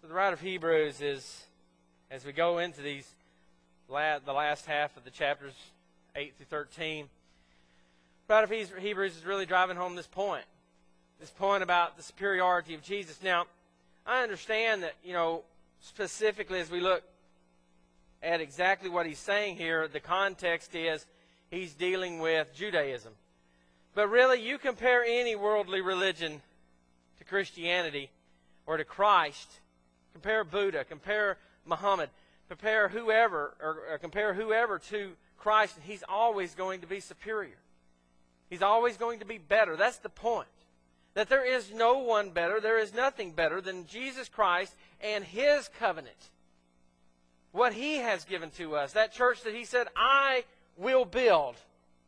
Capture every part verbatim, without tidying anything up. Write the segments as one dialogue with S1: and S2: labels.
S1: So the writer of Hebrews is, as we go into these, la the last half of the chapters, eight through thirteen, the writer of Hebrews is really driving home this point. This point about the superiority of Jesus. Now, I understand that, you know, specifically as we look at exactly what he's saying here, the context is he's dealing with Judaism. But really, you compare any worldly religion to Christianity or to Christ, compare Buddha, compare Muhammad, compare whoever, or, or compare whoever to Christ, and he's always going to be superior. He's always going to be better. That's the point. That there is no one better, there is nothing better than Jesus Christ and His covenant. What He has given to us. That church that He said, I will build.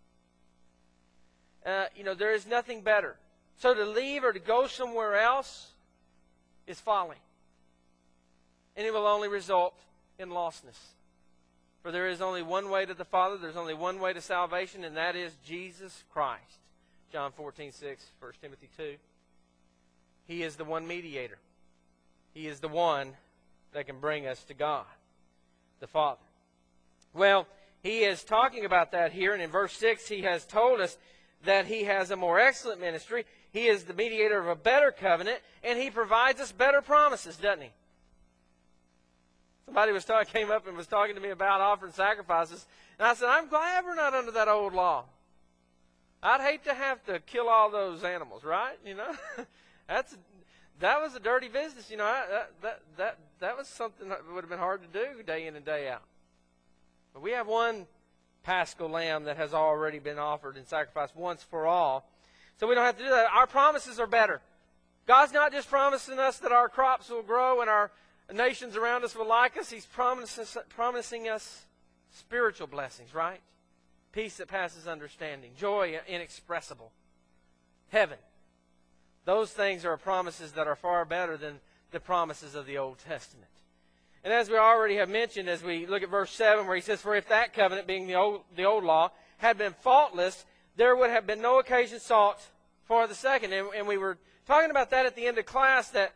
S1: Uh, you know, there is nothing better. So to leave or to go somewhere else is folly. And it will only result in lostness. For there is only one way to the Father, there's only one way to salvation, and that is Jesus Christ. John fourteen six, First Timothy two. He is the one mediator. He is the one that can bring us to God, the Father. Well, he is talking about that here, and in verse six he has told us that he has a more excellent ministry. He is the mediator of a better covenant, and he provides us better promises, doesn't he? Somebody was talking, came up and was talking to me about offering sacrifices, and I said, I'm glad we're not under that old law. I'd hate to have to kill all those animals, right? You know, that's that was a dirty business. You know, that that that that was something that would have been hard to do day in and day out. But we have one Paschal lamb that has already been offered and sacrificed once for all, so we don't have to do that. Our promises are better. God's not just promising us that our crops will grow and our nations around us will like us. He's promising promising us spiritual blessings, right? Peace that passes understanding. Joy inexpressible. Heaven. Those things are promises that are far better than the promises of the Old Testament. And as we already have mentioned, as we look at verse seven, where he says, for if that covenant, being the old, the old law, had been faultless, there would have been no occasion sought for the second. And, and we were talking about that at the end of class, that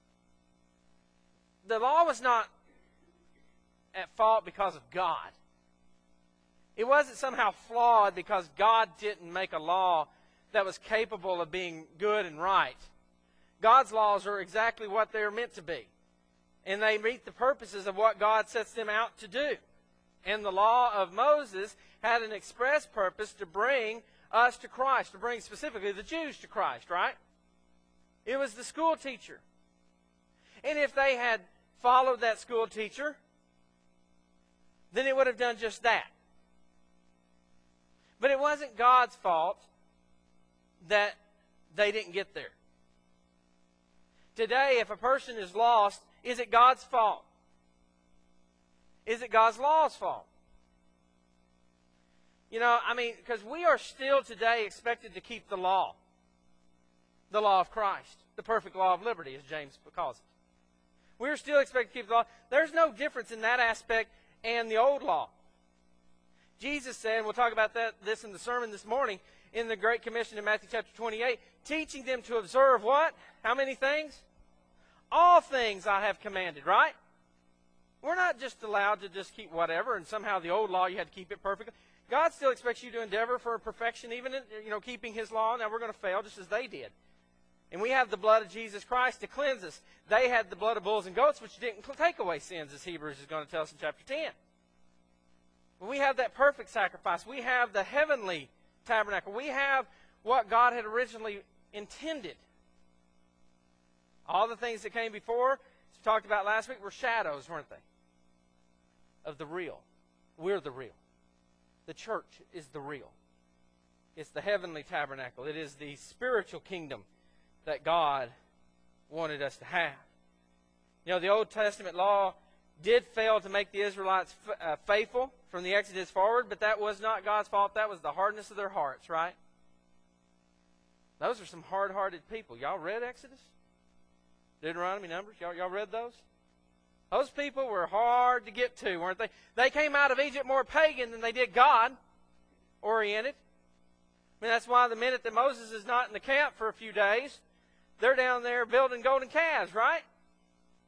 S1: the law was not at fault because of God. It wasn't somehow flawed because God didn't make a law that was capable of being good and right. God's laws are exactly what they're meant to be. And they meet the purposes of what God sets them out to do. And the law of Moses had an express purpose to bring us to Christ, to bring specifically the Jews to Christ, right? It was the school teacher. And if they had followed that school teacher, then it would have done just that. But it wasn't God's fault that they didn't get there. Today, if a person is lost, is it God's fault? Is it God's law's fault? You know, I mean, because we are still today expected to keep the law. The law of Christ. The perfect law of liberty, as James calls it. We're still expected to keep the law. There's no difference in that aspect and the old law. Jesus said, and we'll talk about that this in the sermon this morning, in the Great Commission in Matthew chapter twenty-eight, teaching them to observe what? How many things? All things I have commanded, right? We're not just allowed to just keep whatever, and somehow the old law, you had to keep it perfectly. God still expects you to endeavor for perfection, even in, you know, keeping His law. Now, we're going to fail just as they did. And we have the blood of Jesus Christ to cleanse us. They had the blood of bulls and goats, which didn't take away sins, as Hebrews is going to tell us in chapter ten. But we have that perfect sacrifice. We have the heavenly tabernacle. We have what God had originally intended. All the things that came before, as we talked about last week, were shadows, weren't they? Of the real. We're the real. The church is the real. It's the heavenly tabernacle. It is the spiritual kingdom that God wanted us to have. You know, the Old Testament law did fail to make the Israelites uh, faithful from the Exodus forward, but that was not God's fault. That was the hardness of their hearts, right? Those are some hard-hearted people. Y'all read Exodus? Deuteronomy, Numbers? Y'all, y'all read those? Those people were hard to get to, weren't they? They came out of Egypt more pagan than they did God-oriented. I mean, that's why the minute that Moses is not in the camp for a few days, they're down there building golden calves, right?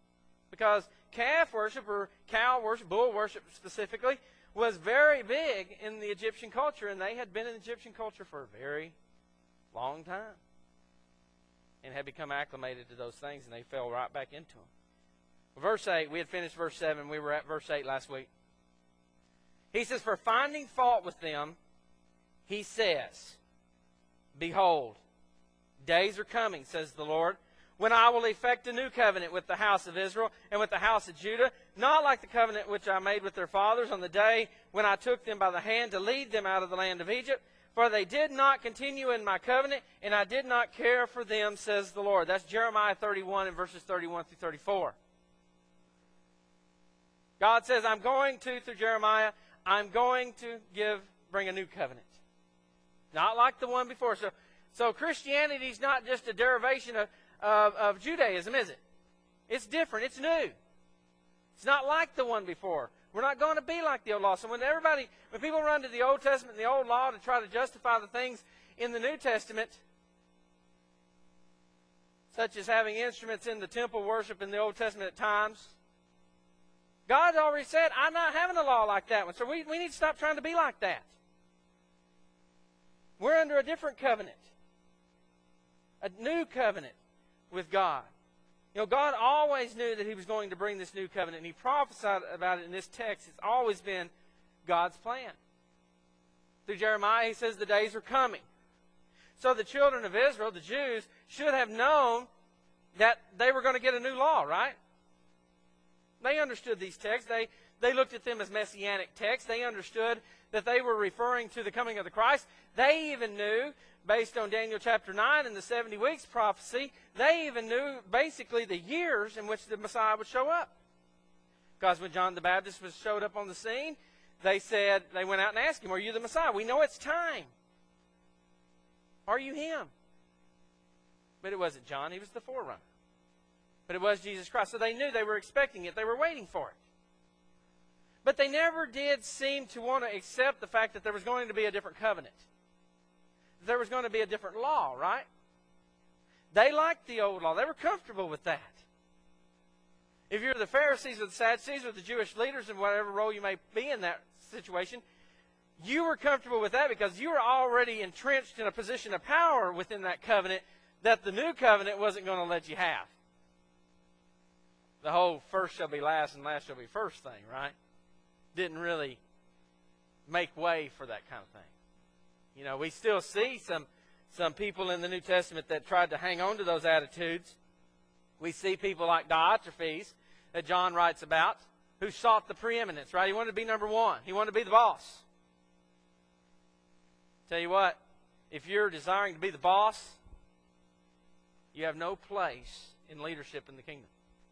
S1: Because calf worship, or cow worship, bull worship specifically, was very big in the Egyptian culture, and they had been in Egyptian culture for a very long time and had become acclimated to those things, and they fell right back into them. Verse eight, we had finished verse seven. We were at verse eight last week. He says, for finding fault with them, he says, behold, days are coming, says the Lord, when I will effect a new covenant with the house of Israel and with the house of Judah, not like the covenant which I made with their fathers on the day when I took them by the hand to lead them out of the land of Egypt. For they did not continue in my covenant, and I did not care for them, says the Lord. That's Jeremiah thirty-one and verses thirty-one through thirty-four. God says, I'm going to, through Jeremiah, I'm going to give, bring a new covenant. Not like the one before. So, so Christianity is not just a derivation of, of, of Judaism, is it? It's different. It's new. It's not like the one before. We're not going to be like the old law. So when everybody, when people run to the Old Testament and the old law to try to justify the things in the New Testament, such as having instruments in the temple worship in the Old Testament at times, God already said, I'm not having a law like that one. So we, we need to stop trying to be like that. We're under a different covenant. A new covenant with God. You know, God always knew that he was going to bring this new covenant, and he prophesied about it in this text. It's always been God's plan. Through Jeremiah, he says the days are coming. So the children of Israel, the Jews, should have known that they were going to get a new law, right? They understood these texts. They, they looked at them as messianic texts. They understood that they were referring to the coming of the Christ. They even knew, based on Daniel chapter nine and the seventy weeks prophecy, they even knew basically the years in which the Messiah would show up. Because when John the Baptist was showed up on the scene, they said, they went out and asked him, are you the Messiah? We know it's time. Are you him? But it wasn't John. He was the forerunner. But it was Jesus Christ. So they knew, they were expecting it. They were waiting for it. But they never did seem to want to accept the fact that there was going to be a different covenant. There was going to be a different law, right? They liked the old law. They were comfortable with that. If you're the Pharisees or the Sadducees or the Jewish leaders in whatever role you may be in that situation, you were comfortable with that because you were already entrenched in a position of power within that covenant that the new covenant wasn't going to let you have. The whole first shall be last and last shall be first thing, right? Didn't really make way for that kind of thing. You know, we still see some, some people in the New Testament that tried to hang on to those attitudes. We see people like Diotrephes that John writes about who sought the preeminence, right? He wanted to be number one. He wanted to be the boss. Tell you what, if you're desiring to be the boss, you have no place in leadership in the kingdom.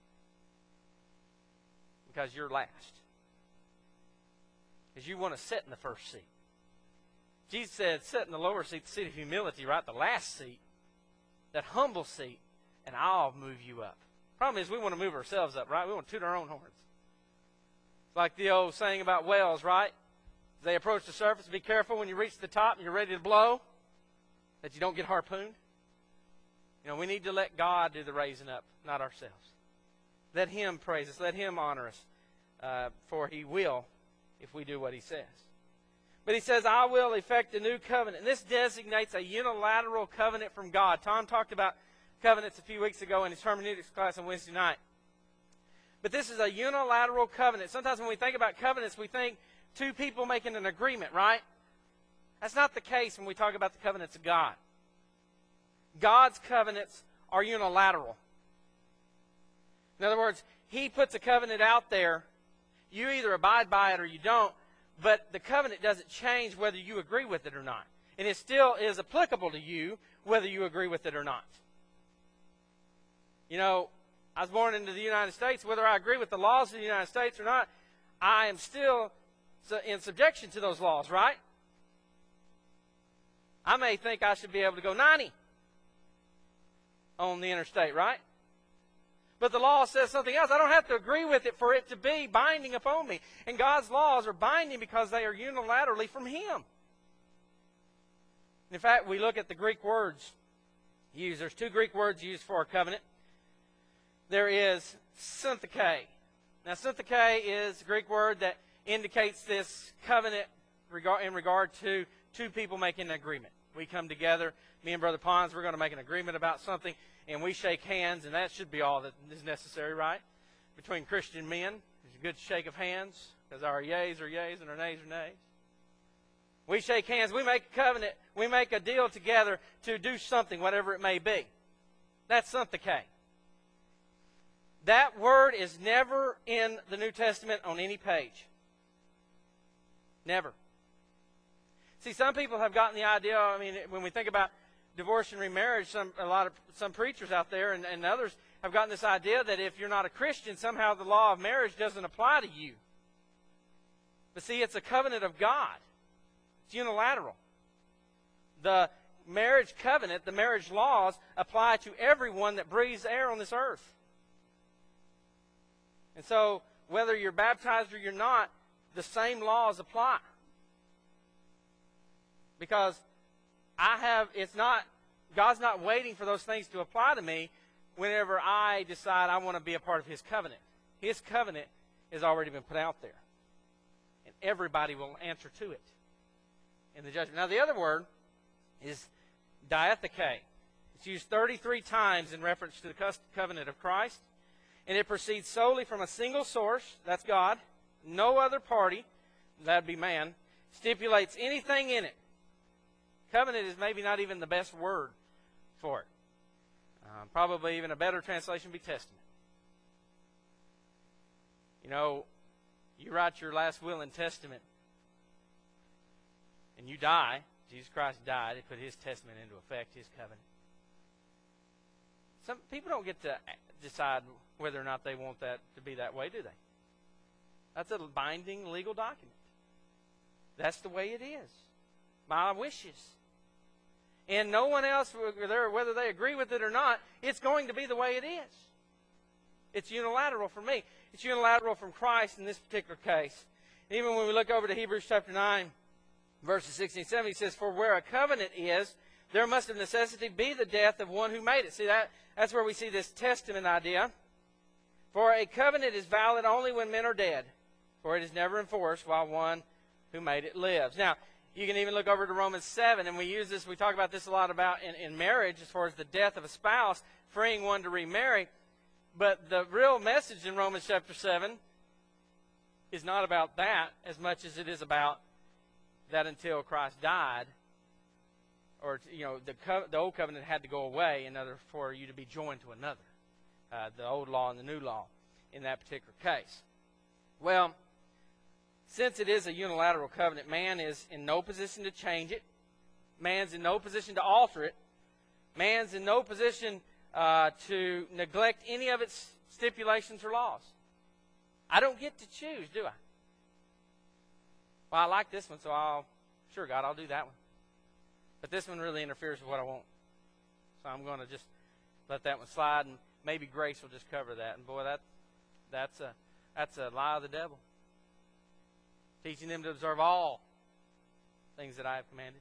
S1: Because you're last. Because you want to sit in the first seat. Jesus said, sit in the lower seat, the seat of humility, right? The last seat, that humble seat, and I'll move you up. Problem is, we want to move ourselves up, right? We want to toot our own horns. It's like the old saying about whales, right? As they approach the surface, be careful when you reach the top and you're ready to blow, that you don't get harpooned. You know, we need to let God do the raising up, not ourselves. Let him praise us. Let him honor us. Uh, for he will if we do what he says. But he says, I will effect a new covenant. And this designates a unilateral covenant from God. Tom talked about covenants a few weeks ago in his hermeneutics class on Wednesday night. But this is a unilateral covenant. Sometimes when we think about covenants, we think two people making an agreement, right? That's not the case when we talk about the covenants of God. God's covenants are unilateral. In other words, he puts a covenant out there. You either abide by it or you don't. But the covenant doesn't change whether you agree with it or not. And it still is applicable to you whether you agree with it or not. You know, I was born into the United States. Whether I agree with the laws of the United States or not, I am still in subjection to those laws, right? I may think I should be able to go ninety on the interstate, right? But the law says something else. I don't have to agree with it for it to be binding upon me. And God's laws are binding because they are unilaterally from him. In fact, we look at the Greek words used. There's two Greek words used for a covenant. there is syntheke. Now, syntheke is a Greek word that indicates this covenant in regard to two people making an agreement. We come together, me and Brother Pons, we're going to make an agreement about something, and we shake hands, and that should be all that is necessary, right? Between Christian men, there's a good shake of hands, because our yeas are yeas and our nays are nays. We shake hands, we make a covenant, we make a deal together to do something, whatever it may be. That's syntheke. That word is never in the New Testament on any page. Never. See, some people have gotten the idea, I mean, when we think about divorce and remarriage, some, a lot of some preachers out there and, and others have gotten this idea that if you're not a Christian, somehow the law of marriage doesn't apply to you. But see, it's a covenant of God. It's unilateral. The marriage covenant, the marriage laws, apply to everyone that breathes air on this earth. And so, whether you're baptized or you're not, the same laws apply. Because I have, it's not, God's not waiting for those things to apply to me whenever I decide I want to be a part of His covenant. His covenant has already been put out there. And everybody will answer to it in the judgment. Now, the other word is diatheke. It's used thirty-three times in reference to the covenant of Christ. And it proceeds solely from a single source, that's God. No other party, that would be man, stipulates anything in it. Covenant is maybe not even the best word for it. Uh, probably even a better translation would be testament. You know, you write your last will and testament, and you die. Jesus Christ died. He put His testament into effect, His covenant. Some people don't get to decide whether or not they want that to be that way, do they? That's a binding legal document. That's the way it is. My wishes. And no one else, whether they agree with it or not, it's going to be the way it is. It's unilateral for me. It's unilateral from Christ in this particular case. Even when we look over to Hebrews chapter nine, verses sixteen and seventeen, he says, "For where a covenant is, there must of necessity be the death of one who made it." See, that that's where we see this testament idea. "For a covenant is valid only when men are dead, for it is never enforced while one who made it lives." Now, you can even look over to Romans seven, and we use this, we talk about this a lot about in, in marriage as far as the death of a spouse, freeing one to remarry. But the real message in Romans chapter seven is not about that as much as it is about that until Christ died, or, you know, the, co- the old covenant had to go away in order for you to be joined to another. Uh, the old law and the new law in that particular case. Well, since it is a unilateral covenant, man is in no position to change it. Man's in no position to alter it. Man's in no position uh, to neglect any of its stipulations or laws. I don't get to choose, do I? Well, I like this one, so I'll, sure, God, I'll do that one. But this one really interferes with what I want. So I'm going to just let that one slide, and maybe grace will just cover that. And boy, that that's a that's a lie of the devil. Teaching them to observe all things that I have commanded.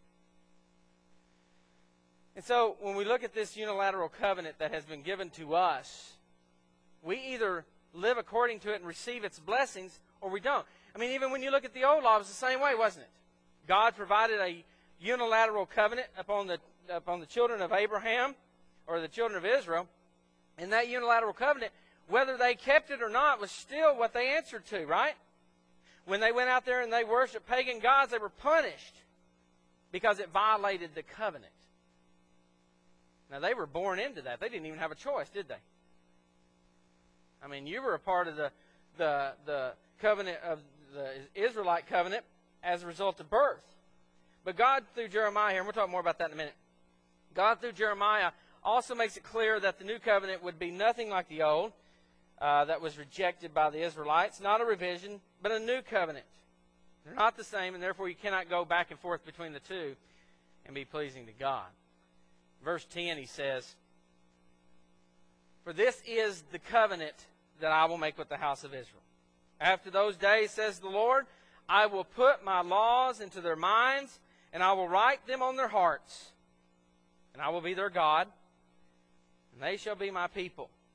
S1: And so when we look at this unilateral covenant that has been given to us, we either live according to it and receive its blessings, or we don't. I mean, even when you look at the old law, it was the same way, wasn't it? God provided a unilateral covenant upon the upon the children of Abraham, or the children of Israel. And that unilateral covenant, whether they kept it or not, was still what they answered to, right? When they went out there and they worshiped pagan gods, they were punished because it violated the covenant. Now, they were born into that. They didn't even have a choice, did they? I mean, you were a part of the the, the covenant of the Israelite covenant as a result of birth. But God, through Jeremiah here, and we'll talk more about that in a minute, God, through Jeremiah, also makes it clear that the new covenant would be nothing like the old uh, that was rejected by the Israelites. Not a revision, but a new covenant. They're not the same, and therefore you cannot go back and forth between the two and be pleasing to God. Verse ten, he says, "For this is the covenant that I will make with the house of Israel. After those days, says the Lord, I will put my laws into their minds, and I will write them on their hearts. And I will be their God, and they shall be my people.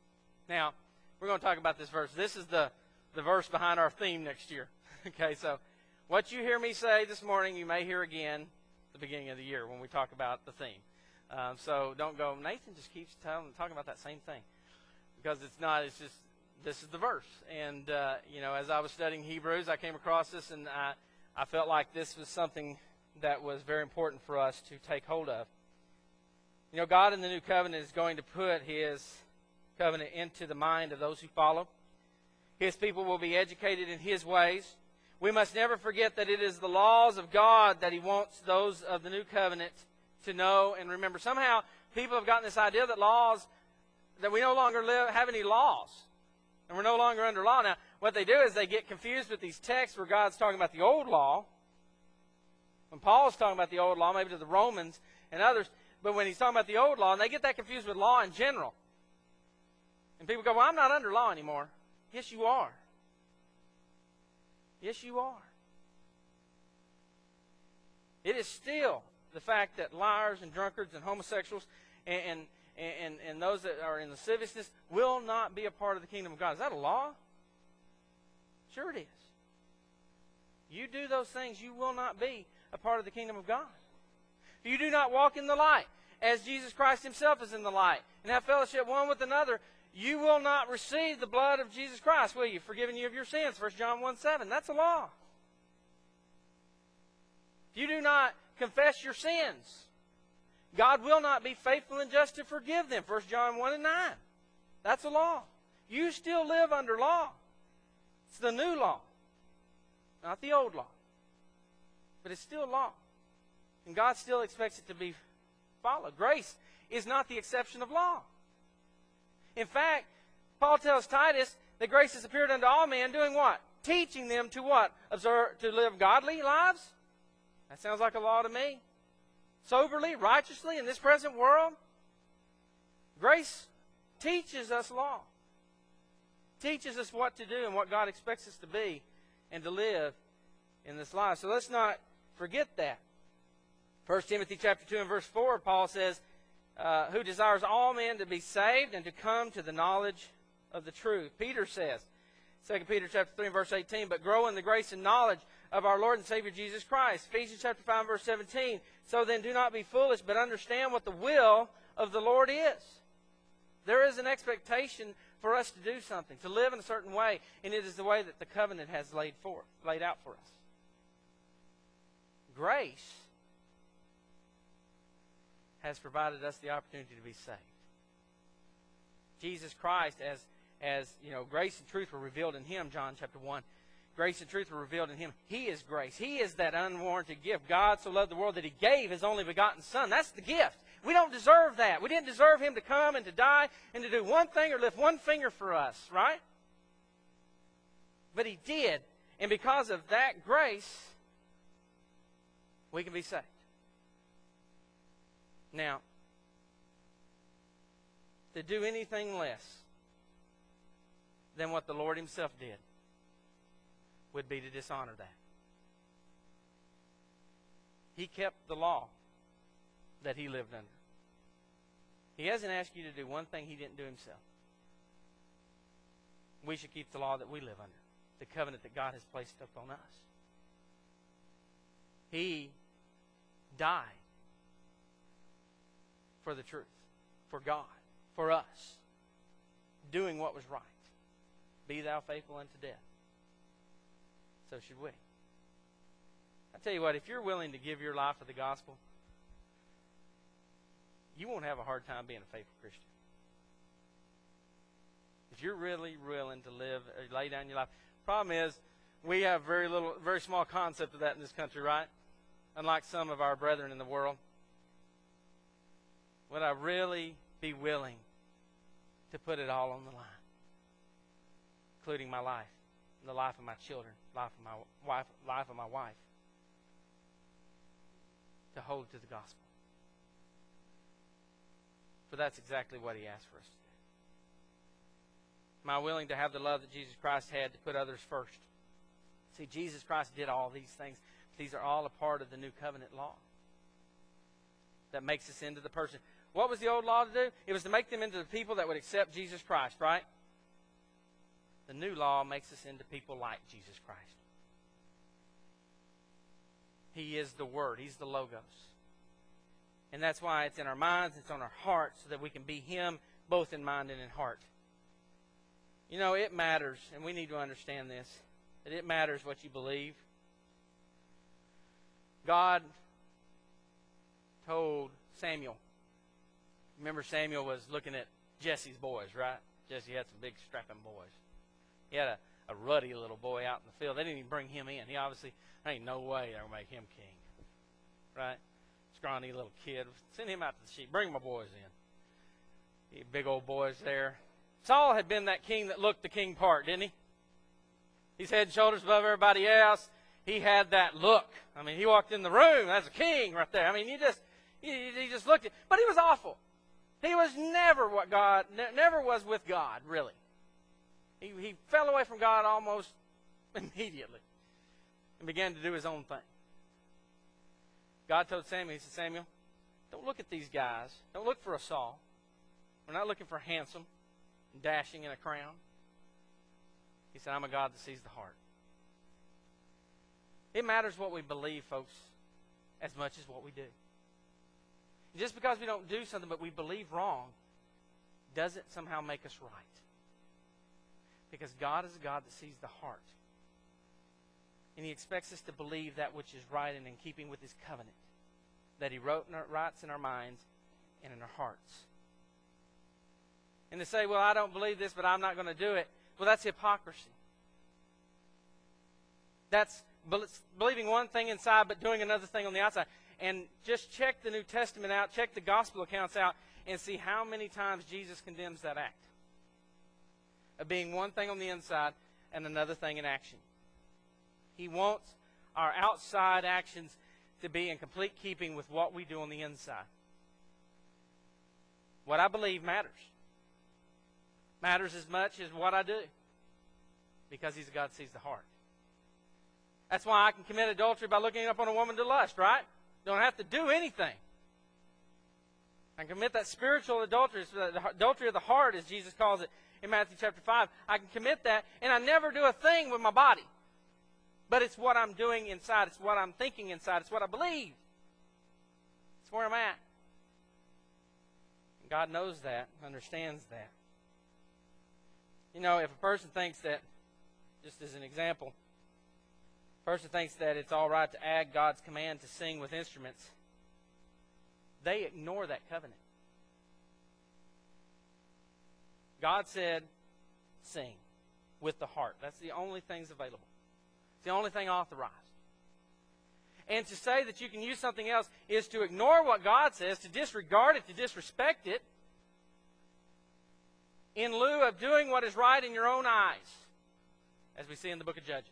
S1: Now, we're going to talk about this verse. This is the, the verse behind our theme next year. Okay, so what you hear me say this morning, you may hear again at the beginning of the year when we talk about the theme. Um, so don't go, Nathan just keeps telling, talking about that same thing. Because it's not, it's just, this is the verse. And, uh, you know, as I was studying Hebrews, I came across this, and I, I felt like this was something that was very important for us to take hold of. You know, God in the new covenant is going to put his covenant into the mind of those who follow. His people will be educated in his ways. We must never forget that it is the laws of God that he wants those of the new covenant to know and remember. Somehow, people have gotten this idea that laws, that we no longer live, have any laws. And we're no longer under law. Now, what they do is they get confused with these texts where God's talking about the old law. When Paul's talking about the old law, maybe to the Romans and others, but when he's talking about the old law, and they get that confused with law in general. And people go, well, I'm not under law anymore. Yes, you are. Yes, you are. It is still the fact that liars and drunkards and homosexuals and, and, and, and those that are in lasciviousness will not be a part of the kingdom of God. Is that a law? Sure it is. You do those things, you will not be a part of the kingdom of God. If you do not walk in the light, as Jesus Christ himself is in the light, and have fellowship one with another, you will not receive the blood of Jesus Christ, will you? Forgiving you of your sins, First John one seven. That's a law. If you do not confess your sins, God will not be faithful and just to forgive them, First John one and nine. That's a law. You still live under law. It's the new law, not the old law. But it's still law. And God still expects it to be followed. Grace is not the exception of law. In fact, Paul tells Titus that grace has appeared unto all men, doing what? Teaching them to what? Observe, to live godly lives? That sounds like a law to me. Soberly, righteously in this present world? Grace teaches us law. Teaches us what to do and what God expects us to be and to live in this life. So let's not forget that. First Timothy chapter two and verse four, Paul says, uh, who desires all men to be saved and to come to the knowledge of the truth. Peter says, Second Peter chapter three and verse eighteen, but grow in the grace and knowledge of our Lord and Savior Jesus Christ. Ephesians chapter five and verse seventeen, so then do not be foolish, but understand what the will of the Lord is. There is an expectation for us to do something, to live in a certain way, and it is the way that the covenant has laid forth, laid out for us. Grace has provided us the opportunity to be saved. Jesus Christ, as, as you know, grace and truth were revealed in him, John chapter one. Grace and truth were revealed in him. He is grace. He is that unwarranted gift. God so loved the world that he gave his only begotten Son. That's the gift. We don't deserve that. We didn't deserve him to come and to die and to do one thing or lift one finger for us, right? But he did. And because of that grace, we can be saved. Now, to do anything less than what the Lord himself did would be to dishonor that. He kept the law that he lived under. He hasn't asked you to do one thing he didn't do himself. We should keep the law that we live under, the covenant that God has placed upon us. He died for the truth, for God, for us, doing what was right. Be thou faithful unto death. So should we. I tell you what, if you're willing to give your life for the gospel, you won't have a hard time being a faithful Christian. If you're really willing to live, or lay down your life. Problem is, we have very little, very small concept of that in this country, right? Unlike some of our brethren in the world. Would I really be willing to put it all on the line? Including my life, the life of my children, life of my wife, life of my wife. To hold to the gospel. For that's exactly what he asked for us to do. Am I willing to have the love that Jesus Christ had to put others first? See, Jesus Christ did all these things. These are all a part of the new covenant law that makes us into the person. What was the old law to do? It was to make them into the people that would accept Jesus Christ, right? The new law makes us into people like Jesus Christ. He is the Word. He's the Logos. And that's why it's in our minds, it's on our hearts, so that we can be Him both in mind and in heart. You know, it matters, and we need to understand this, that it matters what you believe. God told Samuel. Remember, Samuel was looking at Jesse's boys, right? Jesse had some big strapping boys. He had a, a ruddy little boy out in the field. They didn't even bring him in. He obviously, there ain't no way they're going to make him king. Right? Scrawny little kid. Send him out to the sheep. Bring my boys in. He had big old boys there. Saul had been that king that looked the king part, didn't he? He's head and shoulders above everybody else. He had that look. I mean, he walked in the room. That's a king right there. I mean, you just, he, he just looked at, but he was awful. He was never what God, ne- never was with God, really. He, he fell away from God almost immediately and began to do his own thing. God told Samuel, he said, Samuel, don't look at these guys. Don't look for a Saul. We're not looking for handsome and dashing in a crown. He said, I'm a God that sees the heart. It matters what we believe, folks, as much as what we do. Just because we don't do something but we believe wrong doesn't somehow make us right. Because God is a God that sees the heart. And He expects us to believe that which is right and in keeping with His covenant that He wrote in our, writes in our minds and in our hearts. And to say, well, I don't believe this, but I'm not going to do it, well, that's hypocrisy. That's believing one thing inside but doing another thing on the outside. And just check the New Testament out, check the gospel accounts out, and see how many times Jesus condemns that act of being one thing on the inside and another thing in action. He wants our outside actions to be in complete keeping with what we do on the inside. What I believe matters. Matters as much as what I do. Because He's a God that sees the heart. That's why I can commit adultery by looking up on a woman to lust, right? Don't have to do anything. I can commit that spiritual adultery, the adultery of the heart, as Jesus calls it in Matthew chapter five. I can commit that, and I never do a thing with my body. But it's what I'm doing inside. It's what I'm thinking inside. It's what I believe. It's where I'm at. And God knows that, understands that. You know, if a person thinks that, just as an example, a person thinks that it's all right to add God's command to sing with instruments, they ignore that covenant. God said, sing with the heart. That's the only things available. It's the only thing authorized. And to say that you can use something else is to ignore what God says, to disregard it, to disrespect it, in lieu of doing what is right in your own eyes, as we see in the book of Judges.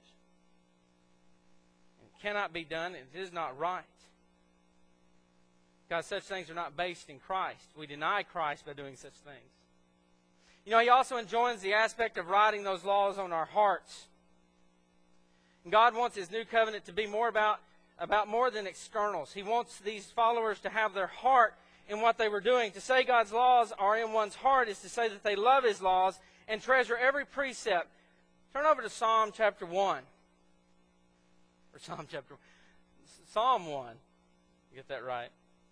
S1: It cannot be done. It is not right. Because such things are not based in Christ. We deny Christ by doing such things. You know, He also enjoins the aspect of writing those laws on our hearts. And God wants His new covenant to be more about, about more than externals. He wants these followers to have their heart in what they were doing. To say God's laws are in one's heart is to say that they love His laws and treasure every precept. Turn over to Psalm chapter one. Or Psalm chapter one. Psalm one. Get that right.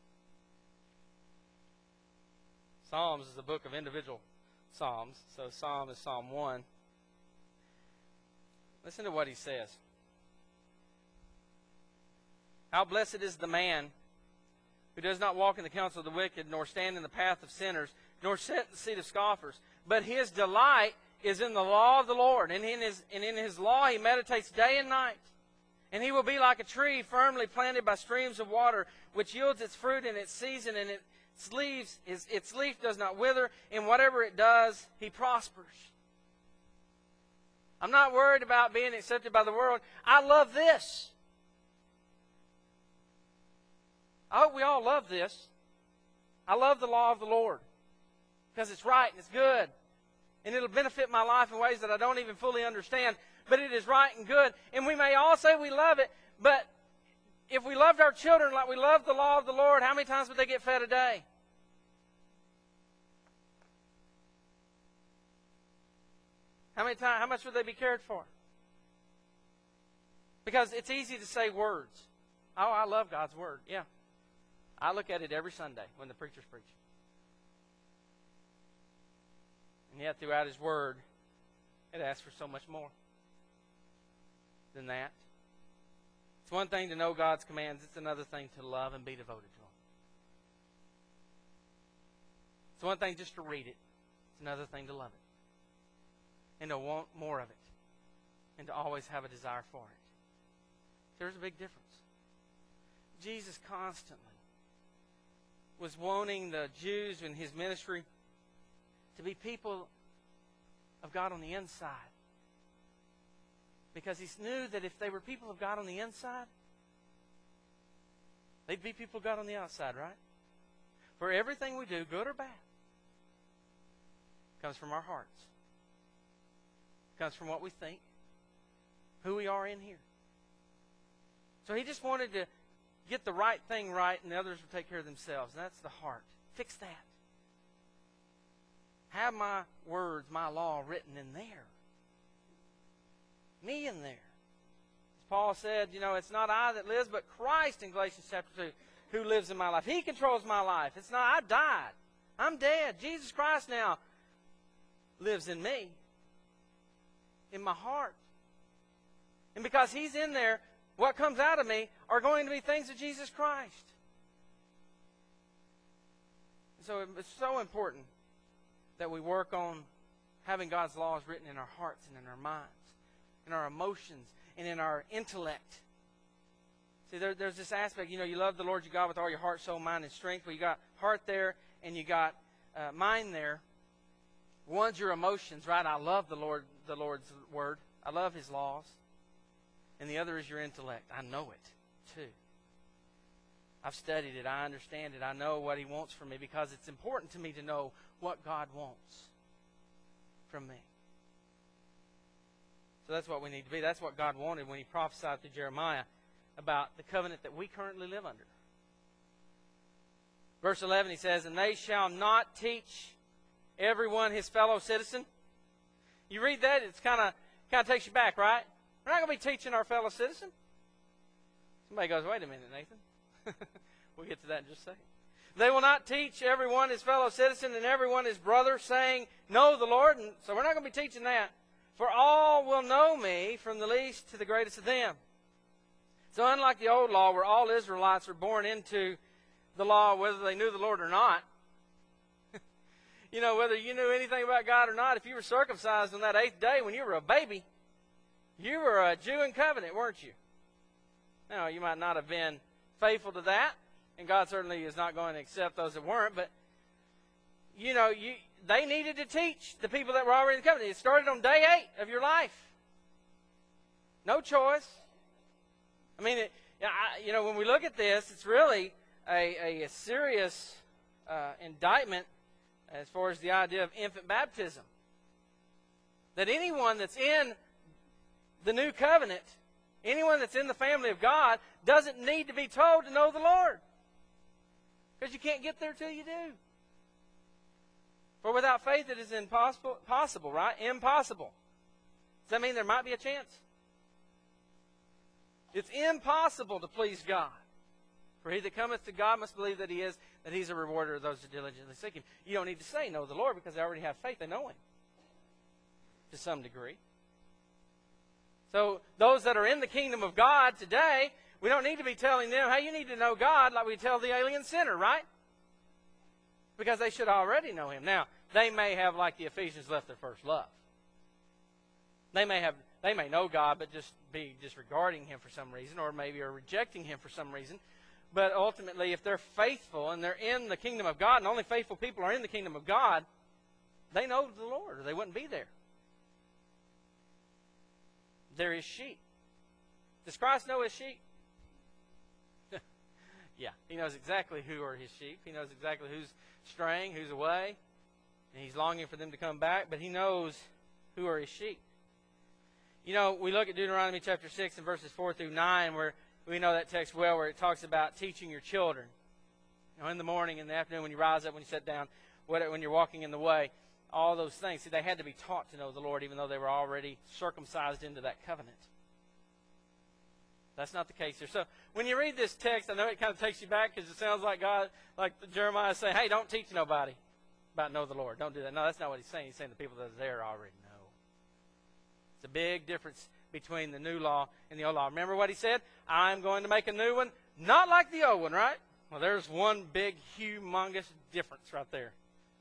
S1: Psalms is the book of individual psalms. So Psalm is Psalm one. Listen to what he says. How blessed is the man who does not walk in the counsel of the wicked, nor stand in the path of sinners, nor sit in the seat of scoffers. But his delight is in the law of the Lord, and in his, and in his law he meditates day and night. And he will be like a tree firmly planted by streams of water, which yields its fruit in its season, and its leaves, its, its leaf does not wither. In whatever it does, he prospers. I'm not worried about being accepted by the world. I love this. I hope we all love this. I love the law of the Lord because it's right and it's good. And it'll benefit my life in ways that I don't even fully understand. But it is right and good. And we may all say we love it, but if we loved our children like we love the law of the Lord, how many times would they get fed a day? How many times? How much would they be cared for? Because it's easy to say words. Oh, I love God's Word. Yeah. I look at it every Sunday when the preacher's preaching. And yet throughout His Word, it asks for so much more than that. It's one thing to know God's commands. It's another thing to love and be devoted to Him. It's one thing just to read it. It's another thing to love it. And to want more of it. And to always have a desire for it. There's a big difference. Jesus constantly was wanting the Jews in His ministry to be people of God on the inside. Because He knew that if they were people of God on the inside, they'd be people of God on the outside, right? For everything we do, good or bad, comes from our hearts. Comes from what we think, who we are in here. So He just wanted to get the right thing right, and the others will take care of themselves. And that's the heart. Fix that. Have my words, my law written in there. Me in there. As Paul said, you know, it's not I that lives, but Christ in Galatians chapter two who lives in my life. He controls my life. It's not I died. I'm dead. Jesus Christ now lives in me. In my heart. And because He's in there, what comes out of me are going to be things of Jesus Christ. So it's so important that we work on having God's laws written in our hearts and in our minds, in our emotions, and in our intellect. See, there, there's this aspect, you know, you love the Lord your God with all your heart, soul, mind, and strength. Well, you got heart there, and you got uh, mind there. One's your emotions, right? I love the Lord, the Lord's word. I love His laws. And the other is your intellect. I know it, too. I've studied it. I understand it. I know what He wants from me because it's important to me to know what God wants from me. So that's what we need to be. That's what God wanted when He prophesied to Jeremiah about the covenant that we currently live under. Verse eleven, He says, "And they shall not teach everyone his fellow citizen." You read that, it's kind of kind of takes you back, right? We're not going to be teaching our fellow citizen. Somebody goes, wait a minute, Nathan. We'll get to that in just a second. "They will not teach everyone his fellow citizen and everyone his brother, saying, know the Lord." And so we're not going to be teaching that. "For all will know me, from the least to the greatest of them." So unlike the old law, where all Israelites were born into the law, whether they knew the Lord or not, you know, whether you knew anything about God or not, if you were circumcised on that eighth day when you were a baby, you were a Jew in covenant, weren't you? Now, you might not have been faithful to that, and God certainly is not going to accept those that weren't, but, you know, you they needed to teach the people that were already in the covenant. It started on day eight of your life. No choice. I mean, it, I, you know, when we look at this, it's really a, a, a serious uh, indictment as far as the idea of infant baptism. That anyone that's in the new covenant, anyone that's in the family of God, doesn't need to be told to know the Lord. Because you can't get there till you do. For without faith it is impossible, possible, right? Impossible. Does that mean there might be a chance? It's impossible to please God. For he that cometh to God must believe that He is, that He's a rewarder of those who diligently seek Him. You don't need to say, know the Lord, because they already have faith. They know Him. To some degree. So those that are in the kingdom of God today, we don't need to be telling them, hey, you need to know God like we tell the alien sinner, right? Because they should already know Him. Now, they may have, like the Ephesians, left their first love. They may have, they may know God, but just be disregarding Him for some reason, or maybe are rejecting Him for some reason. But ultimately, if they're faithful and they're in the kingdom of God, and only faithful people are in the kingdom of God, they know the Lord, or they wouldn't be there. They're His sheep. Does Christ know His sheep? Yeah, He knows exactly who are His sheep. He knows exactly who's straying, who's away. And He's longing for them to come back, but He knows who are His sheep. You know, we look at Deuteronomy chapter six and verses four through nine, where we know that text well, where it talks about teaching your children. You know, in the morning, in the afternoon, when you rise up, when you sit down, when you're walking in the way. all those things. See, they had to be taught to know the Lord, even though they were already circumcised into that covenant. That's not the case here. So when you read this text, I know it kind of takes you back because it sounds like God, like Jeremiah is saying, hey, don't teach nobody about know the Lord. Don't do that. No, that's not what he's saying. He's saying the people that are there already know. It's a big difference between the new law and the old law. Remember what he said? I'm going to make a new one, not like the old one, right? Well, there's one big, humongous difference right there.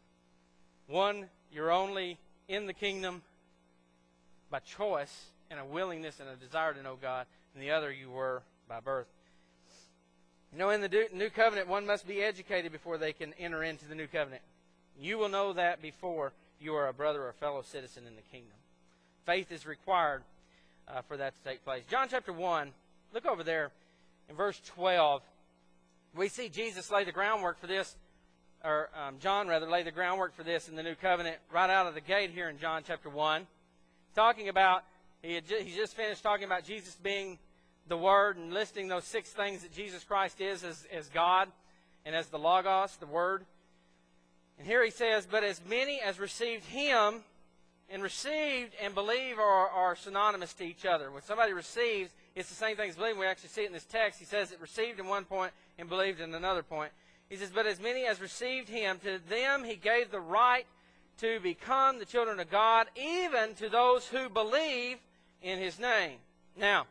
S1: One, you're only in the kingdom by choice and a willingness and a desire to know God. And the other, you were by birth. You know, in the new covenant, one must be educated before they can enter into the new covenant. You will know that before you are a brother or a fellow citizen in the kingdom. Faith is required uh, for that to take place. John chapter one, look over there in verse twelve. We see Jesus lay the groundwork for this, or um, John rather, lay the groundwork for this in the new covenant right out of the gate here in John chapter one. Talking about, he had ju- he just finished talking about Jesus being the Word and listing those six things that Jesus Christ is as, as God and as the Logos, the Word. And here he says, but as many as received him, and received and believe are, are synonymous to each other. When somebody receives, it's the same thing as believing. We actually see it in this text. He says it received in one point and believed in another point. He says, but as many as received him, to them he gave the right to become the children of God, even to those who believe in his name. Now,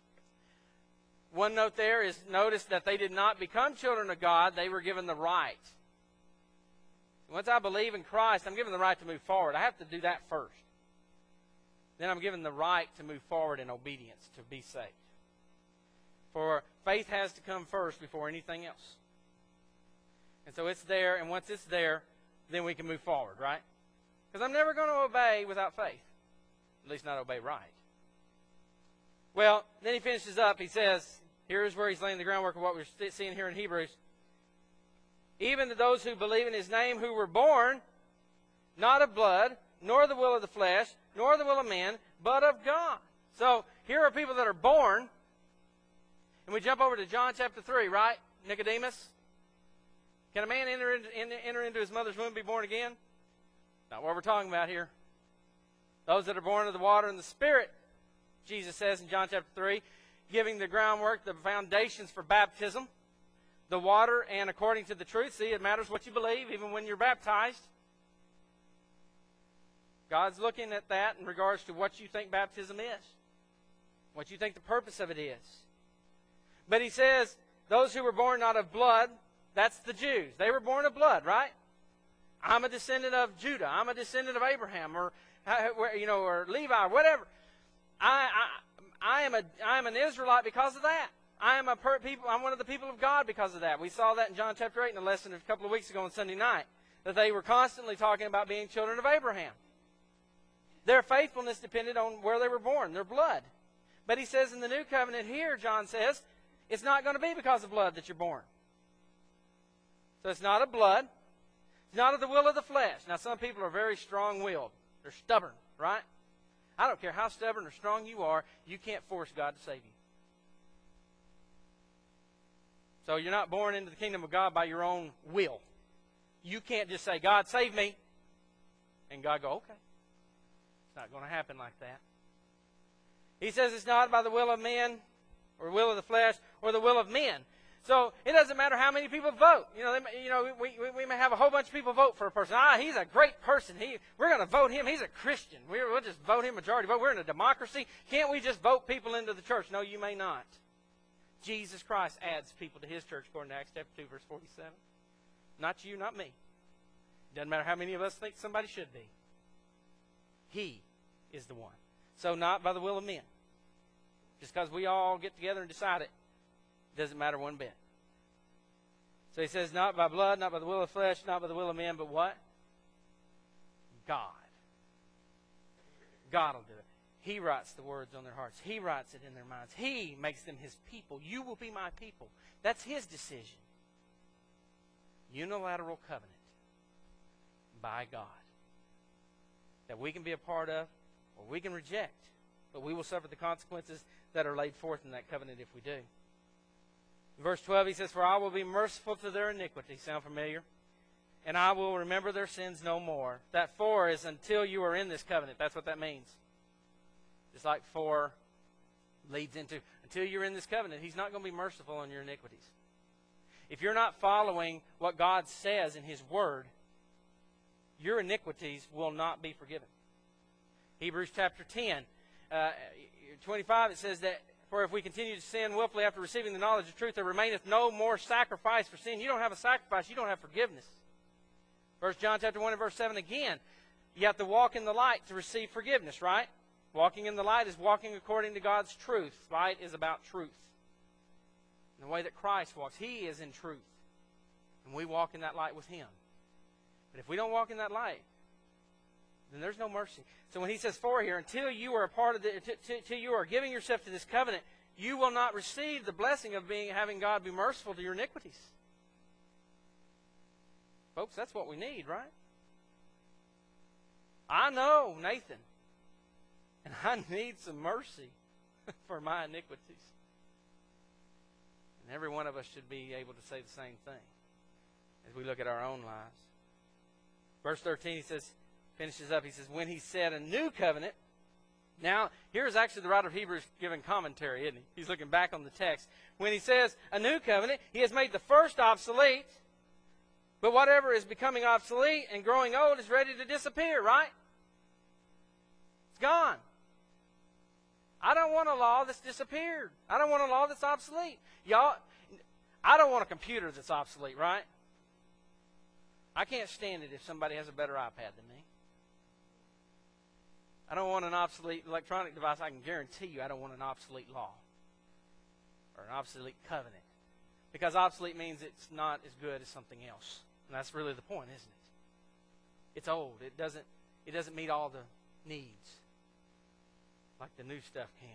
S1: one note there is notice that they did not become children of God. They were given the right. Once I believe in Christ, I'm given the right to move forward. I have to do that first. Then I'm given the right to move forward in obedience, to be saved. For faith has to come first before anything else. And so it's there, and once it's there, then we can move forward, right? Because I'm never going to obey without faith. At least not obey right. Well, then he finishes up. He says, here's where he's laying the groundwork of what we're seeing here in Hebrews. Even to those who believe in his name, who were born, not of blood, nor the will of the flesh, nor the will of man, but of God. So, here are people that are born. And we jump over to John chapter three, right? Nicodemus. Can a man enter into, enter into his mother's womb and be born again? Not what we're talking about here. Those that are born of the water and the Spirit, Jesus says in John chapter three, giving the groundwork, the foundations for baptism. The water and according to the truth. See, it matters what you believe, even when you're baptized. God's looking at that in regards to what you think baptism is. What you think the purpose of it is. But he says, those who were born not of blood, that's the Jews. They were born of blood, right? I'm a descendant of Judah. I'm a descendant of Abraham, or you know, or Levi, or whatever. I, I, I am a, I am an Israelite because of that. I am a per people. I'm one of the people of God because of that. We saw that in John chapter eight in a lesson a couple of weeks ago on Sunday night, that they were constantly talking about being children of Abraham. Their faithfulness depended on where they were born, their blood. But he says in the new covenant here, John says, it's not going to be because of blood that you're born. So it's not of blood. It's not of the will of the flesh. Now, some people are very strong-willed. They're stubborn, right? I don't care how stubborn or strong you are, you can't force God to save you. So you're not born into the kingdom of God by your own will. You can't just say, God, save me. And God go, okay. It's not going to happen like that. He says it's not by the will of men or will of the flesh or the will of men. So it doesn't matter how many people vote. You know, they, you know, we, we, we may have a whole bunch of people vote for a person. Ah, he's a great person. He, we're going to vote him. He's a Christian. We're, we'll just vote him majority vote. We're in a democracy. Can't we just vote people into the church? No, you may not. Jesus Christ adds people to his church, according to Acts chapter two, verse forty-seven. Not you, not me. Doesn't matter how many of us think somebody should be. He is the one. So not by the will of men. Just because we all get together and decide it, doesn't matter one bit. So he says, not by blood, not by the will of flesh, not by the will of men, but what? God. God will do it. He writes the words on their hearts. He writes it in their minds. He makes them his people. You will be my people. That's his decision. Unilateral covenant by God that we can be a part of or we can reject. But we will suffer the consequences that are laid forth in that covenant if we do. In verse twelve, he says, for I will be merciful to their iniquity. Sound familiar? and I will remember their sins no more. That for is until you are in this covenant. That's what that means. Just like for leads into, until you're in this covenant, He's not going to be merciful on your iniquities. If you're not following what God says in His Word, your iniquities will not be forgiven. Hebrews chapter ten, uh, twenty-five, it says that, for if we continue to sin willfully after receiving the knowledge of truth, there remaineth no more sacrifice for sin. You don't have a sacrifice, you don't have forgiveness. First John chapter one and verse seven again, you have to walk in the light to receive forgiveness, right? Walking in the light is walking according to God's truth. Light is about truth. In the way that Christ walks, He is in truth. And we walk in that light with Him. But if we don't walk in that light, then there's no mercy. So when He says for here, until you are a part of the, until you are giving yourself to this covenant, you will not receive the blessing of being having God be merciful to your iniquities. Folks, that's what we need, right? I know, Nathan, and I need some mercy for my iniquities. And every one of us should be able to say the same thing as we look at our own lives. Verse thirteen, he says, finishes up, he says, when He said a new covenant. Now, here's actually the writer of Hebrews giving commentary, isn't he? He's looking back on the text. When he says a new covenant, He has made the first obsolete, but whatever is becoming obsolete and growing old is ready to disappear, right? It's gone. I don't want a law that's disappeared. I don't want a law that's obsolete. Y'all, I don't want a computer that's obsolete, right? I can't stand it if somebody has a better iPad than me. I don't want an obsolete electronic device. I can guarantee you I don't want an obsolete law or an obsolete covenant. Because obsolete means it's not as good as something else. And that's really the point, isn't it? It's old. It doesn't, it doesn't meet all the needs like the new stuff can.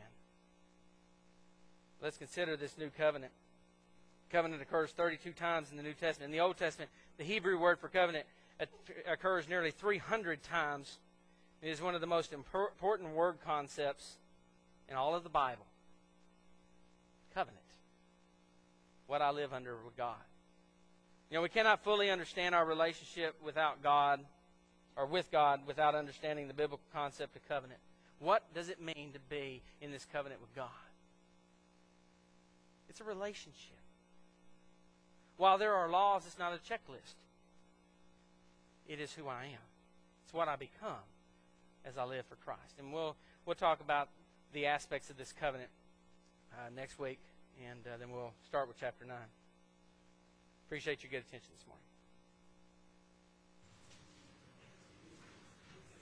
S1: Let's consider this new covenant. Covenant occurs thirty-two times in the New Testament. In the Old Testament, the Hebrew word for covenant occurs nearly three hundred times. It is one of the most important word concepts in all of the Bible. Covenant. What I live under with God. You know, we cannot fully understand our relationship without God, or with God, without understanding the biblical concept of covenant. What does it mean to be in this covenant with God? It's a relationship. While there are laws, it's not a checklist. It is who I am. It's what I become as I live for Christ. And we'll we'll talk about the aspects of this covenant uh, next week, and uh, then we'll start with chapter nine. Appreciate your good attention this morning.